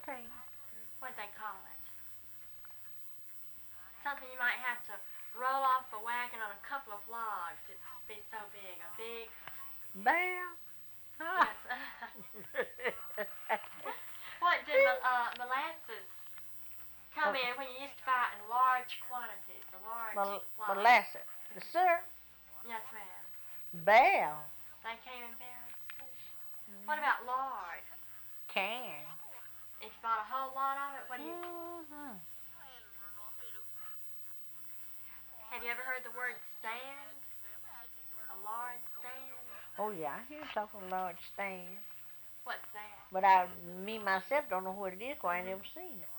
14. What'd they call it? Something you might have to roll off a wagon on a couple of logs. It'd be so big. A big... Bear? Yes. What did molasses come in when you used to buy it in large quantities? A large supply. Molasses. The syrup? Yes, ma'am. Bear. They came in barrels, too. What about lard? Can. If you bought a whole lot of it, what do you... Mm-hmm. Have you ever heard the word stand? A lard stand? Oh, yeah, I hear you talking large stand. What's that? But me myself don't know what it is, 'cause I ain't never seen it.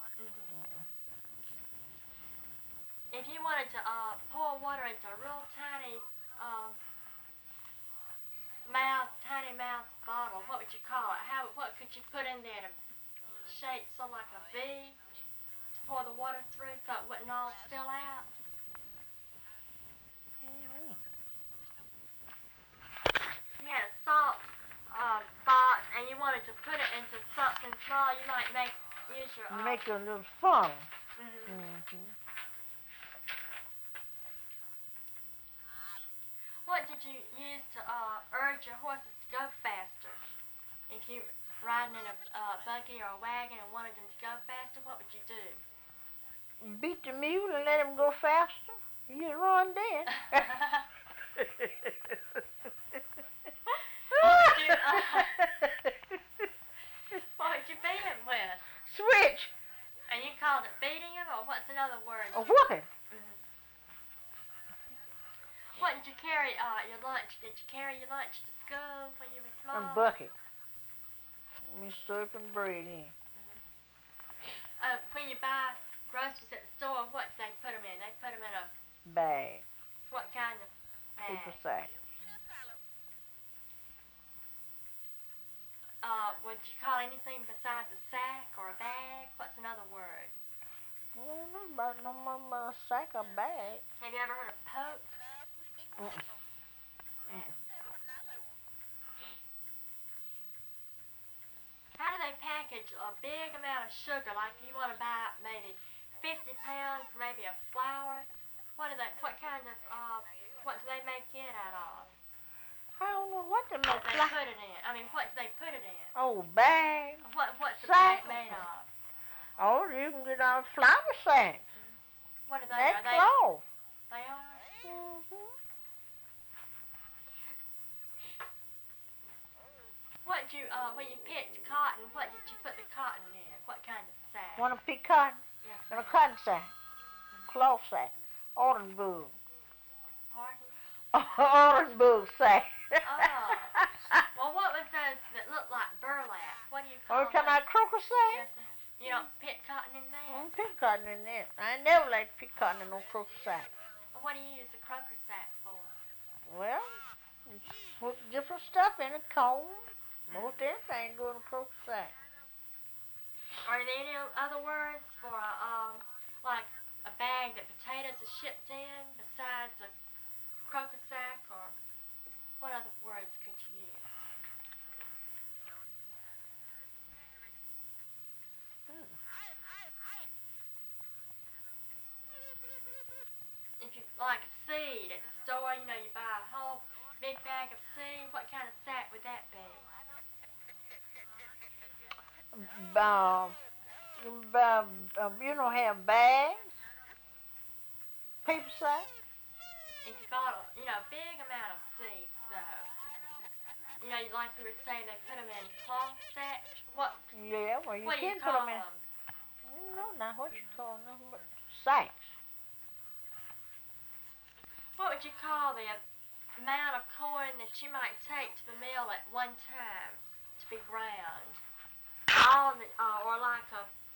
If you wanted to pour water into a real tiny tiny mouth bottle, what would you call it? What could you put in there to shape so like a V to pour the water through so it wouldn't all spill out? You had a salt box and you wanted to put it into something small, you might use your... Make a little funnel. What did you use to urge your horses to go faster? If you were riding in a buggy or a wagon and wanted them to go faster, what would you do? Beat the mule and let him go faster. You run then. What would you beat him with? Switch. And you called it beating him, or what's another word? A whooping. What did you carry your lunch? Did you carry your lunch to school when you were small? A bucket. Me slurping bread in. When you buy groceries at the store, what do they put them in? They put them in a... Bag. What kind of bag? Paper sack. Would you call anything besides a sack or a bag? What's another word? Well, not about no more about a sack or bag. Have you ever heard of poke? How do they package a big amount of sugar? Like if you want to buy maybe 50 pounds, maybe of flour. What do they make it out of? I don't know what they make. What do they put it in? I mean, what do they put it in? Oh, bag. What's the bag made of? Oh, you can get our flour sacks. What are they? That's cloth. They are? What did you, when you picked cotton, what did you put the cotton in? What kind of sack? Want to pick cotton? Yes. In a cotton sack. Cloth sack. Autumn bug. Pardon? Autumn bug sack. Well, what was those that looked like burlap? What do you call Oh, you talking about crocus sack? Yes, ma'am. You don't pick cotton in there? I don't pick cotton in there. I never like to pick cotton in no crocus sack. Well, what do you use the crocus sack for? Well, you put different stuff in it, corn. Most everything go in a crocus sack. Are there any other words for like a bag that potatoes are shipped in besides a crocus sack, or what other words could you use? If you like a seed at the store, you know, you buy a whole big bag of seed, what kind of sack would that be? You don't have bags? Paper sack? If you bought a big amount of seeds, though, you know, like you were saying, they put them in cloth sacks. Yeah, well, you what do can you put call them in. them? No, not what you call them, but sacks. What would you call the amount of corn that you might take to the mill at one time to be ground? Or like a